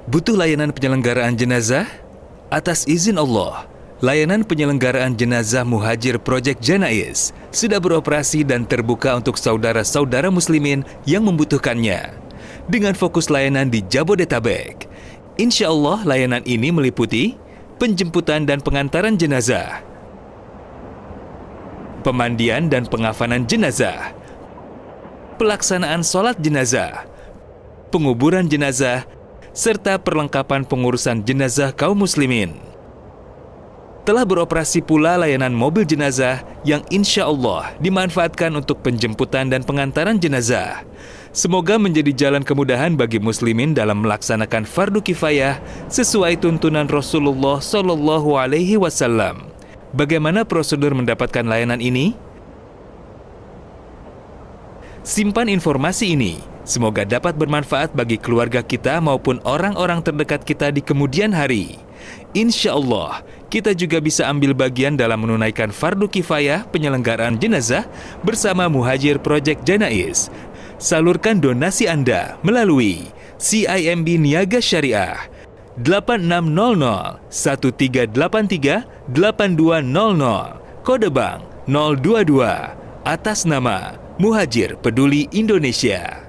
Butuh layanan penyelenggaraan jenazah? Atas izin Allah, layanan penyelenggaraan jenazah Muhajir Project Janaiz sudah beroperasi dan terbuka untuk saudara-saudara muslimin yang membutuhkannya. Dengan fokus layanan di Jabodetabek, insya Allah layanan ini meliputi penjemputan dan pengantaran jenazah, pemandian dan pengafanan jenazah, pelaksanaan sholat jenazah, penguburan jenazah, serta perlengkapan pengurusan jenazah kaum muslimin. Telah beroperasi pula layanan mobil jenazah yang insya Allah dimanfaatkan untuk penjemputan dan pengantaran jenazah. Semoga menjadi jalan kemudahan bagi muslimin dalam melaksanakan fardu kifayah sesuai tuntunan Rasulullah Shallallahu Alaihi Wasallam. Bagaimana prosedur mendapatkan layanan ini? Simpan informasi ini. Semoga dapat bermanfaat bagi keluarga kita maupun orang-orang terdekat kita di kemudian hari. Insya Allah, kita juga bisa ambil bagian dalam menunaikan fardu kifayah penyelenggaraan jenazah bersama Muhajir Project Janaiz. Salurkan donasi Anda melalui CIMB Niaga Syariah 8600 1383 8200 kode bank 022 atas nama Muhajir Peduli Indonesia.